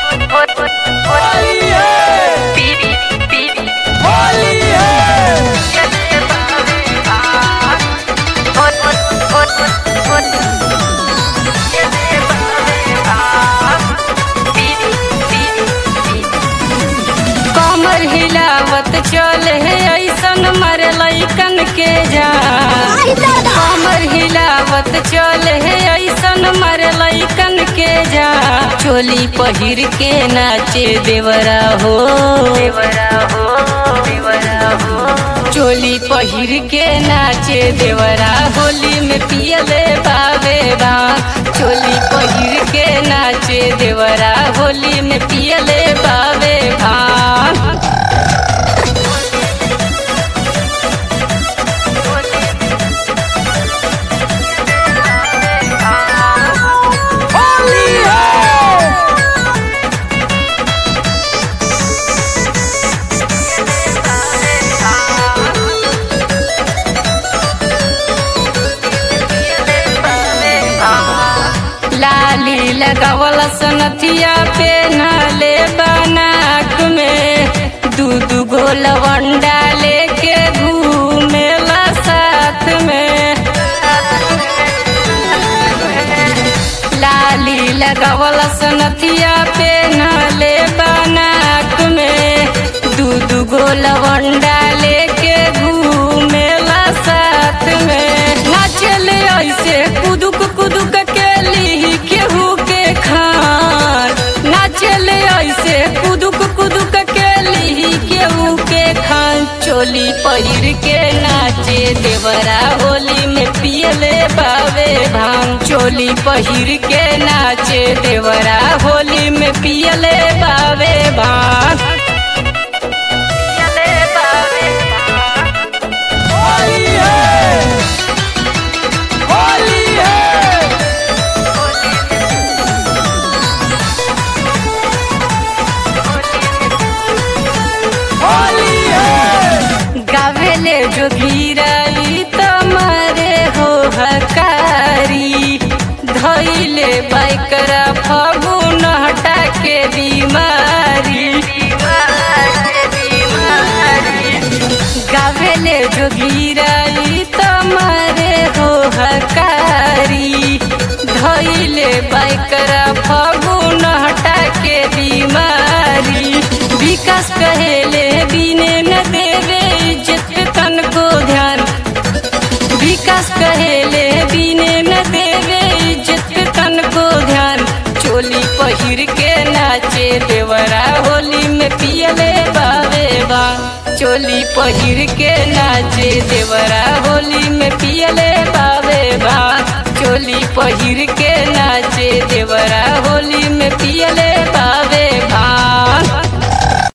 कमर हिलावत चले ऐसन मरे लैकन के जान। कमर हिलावत चले ऐसन मरे लैकन के जान। चोली पहिर के नाचे देवरा हो, देवरा हो, देवरा हो। चोली पहिर के नाचे देवरा होली में पियले बावे भांग। चोली पहिर के नाचे देवरा होली में पियले बावे भांग। लाली लगावल सनथिया पे नाले बनाक में। दू गो लवंडा लेके घूमेला साथ में। लाली लगावल सनथिया पे नाले बनाक में। दू गो लवंडा लेके घूमेला साथ में। नाचले ऐसे कुदुक कुदुक के ली केहू के खान। नाचले ऐसे कुदुक कुदुक के ली केहू के खान। चोली पहिर के नाचे देवरा होली में पियले बावे भांग। चोली पहिर के नाचे देवरा होली में पियले बावे भांग। पियले बावे भांग। होली है, होली है। गावेले जोगीराई तमारे हो हकारी। धैले बाइकरा फगुन हटा के बीमारी। गावेले जोगीराई तमारे हो हकारी। धैले बाइकरा फगुन हटा के बीमारी। विकास कहेले बिने न देवे इज्जत तन को ध्यान। विकास कहेले बिने न देवे इज्जत तन को ध्यान। चोली पहिर के नाचे देवरा होली में पियले बावे भांग। चोली पहिर के नाचे देवरा होली में पियले बावे भांग। चोली पहिर के